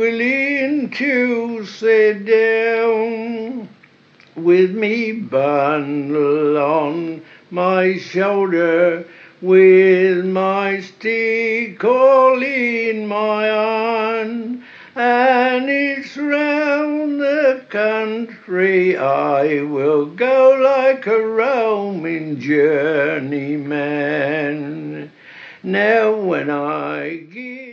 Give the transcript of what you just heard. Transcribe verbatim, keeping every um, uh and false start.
willing to sit down with me bundle on my shoulder, with my stick all in my hand, and it's round the country I will go like a roaming journeyman. Now when I give